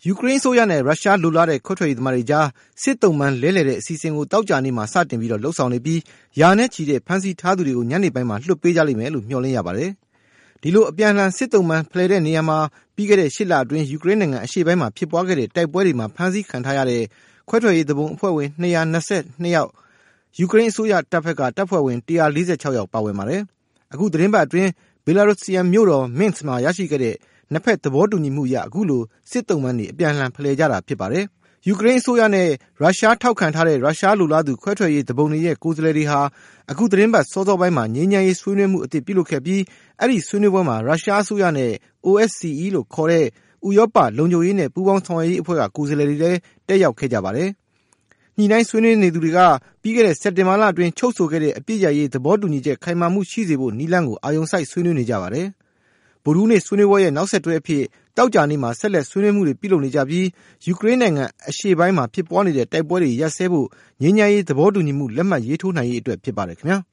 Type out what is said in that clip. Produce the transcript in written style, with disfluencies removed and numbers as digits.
ယူကရိန်းအစိုးရနဲ့ရုရှားလိုလားတဲ့ခွဲထွက်ရေးသမားတွေကြားစစ်သုံးပန်းလဲလှယ်တဲ့အစီအစဉ်ကိုတောက်ကြနေ့မှာစတင်ပြီးလှုပ်ဆောင်နေပြီးရာနဲ့ချီတဲ့ဖမ်းဆီးထားသူတွေကိုညနေပိုင်းမှာလွှတ်ပေးကြလိမ့်မယ်လို့မျှော်လင့်ရပါတယ်။ဒီလိုအပြန်အလှန်စစ်သုံးပန်းဖလှယ်တဲ့နေရာမှာပြီးခဲ့တဲ့8 လအတွင်းယူကရိန်းနိုင်ငံအရှေ့ပိုင်းမှာဖြစ်ပွားခဲ့တဲ့တိုက်ပွဲတွေမှာဖမ်းဆီးခံထားရတဲ့ခွဲထွက်ရေးသူပုန်အဖွဲ့ဝင်222ယောက်ယူကရိန်းအစိုးရတပ်ဖက်ကတပ်ဖွဲ့ဝင်146ယောက်ပါဝင်ပါတယ်။အခုသတင်းပတ်အတွင်းဘီလာရုစ်ဆီယန်မြို့တော်မင်းစ်မှာရရှိခဲ့တဲ့နှစ်ဖက်သဘောတူညီမှုအရအခုလိုစစ်သုံးပန်းတွေအပြန်အလှန်ဖလှယ်ကြတာဖြစ်ပါတယ်။ယူကရိန်းအစိုးရနဲ့ရုရှားထောက်ခံထားတဲ့ရုရှားလိုလားသူခွဲထွက်ရေးသူပုန်တွေရဲ့ကိုယ်စားလှယ်တွေဟာအခုသတင်းပတ်စောစောပိုင်းမှာငြိမ်းချမ်းရေးဆွေးနွေးမှုအသစ်ပြုလုပ်ခဲ့ပြီးအဲ့ဒီဆွေးနွေးပွဲမှာရုရှားအစိုးရနဲ့ OSCE လို့ခေါ်တဲ့ဥရောပလုံခြုံရေးနဲ့ပူးပေါင်းဆောင်ရွက်ရေးအဖွဲ့ကကိုယ်စားလှယ်တွေလည်းတက်ရောက်ခဲ့ကြပါတယ်။ညှိနှိုင်းဆွေးနွေးနေသူတွေကပြီးခဲ့တဲ့စက်တင်ဘာလအတွင်းချုပ်ဆိုခဲ့တဲ့အပြစ်ရရေးသဘောတူညီချက်ခိုင်မာမှုရှိစေဖို့နည်းလမ်းကိုအာရုံစိုက်ဆွေးနွေးနေကြပါတယ်။ဗုဒ္ဓဟူးနေ့ဆွေးနွေးပွဲရဲ့နောက်ဆက်တွဲအဖြစ်တောက်ကြနေ့မှာဆက်လက်ဆွေးနွေးမှုတွေပြုလုပ်နေကြပြီးယူကရိန်းနိုင်ငံအရှေ့ပိုင်းမှာဖြစ်ပွားနေတဲ့တိုက်ပွဲတွေရပ်စဲဖို့ငြိမ်းချမ်းရေးသဘောတူညီမှုလက်မှတ်ရေးထိုးနိုင်ရေးအတွက်ဖြစ်ပါတယ်ခင်ဗျာ။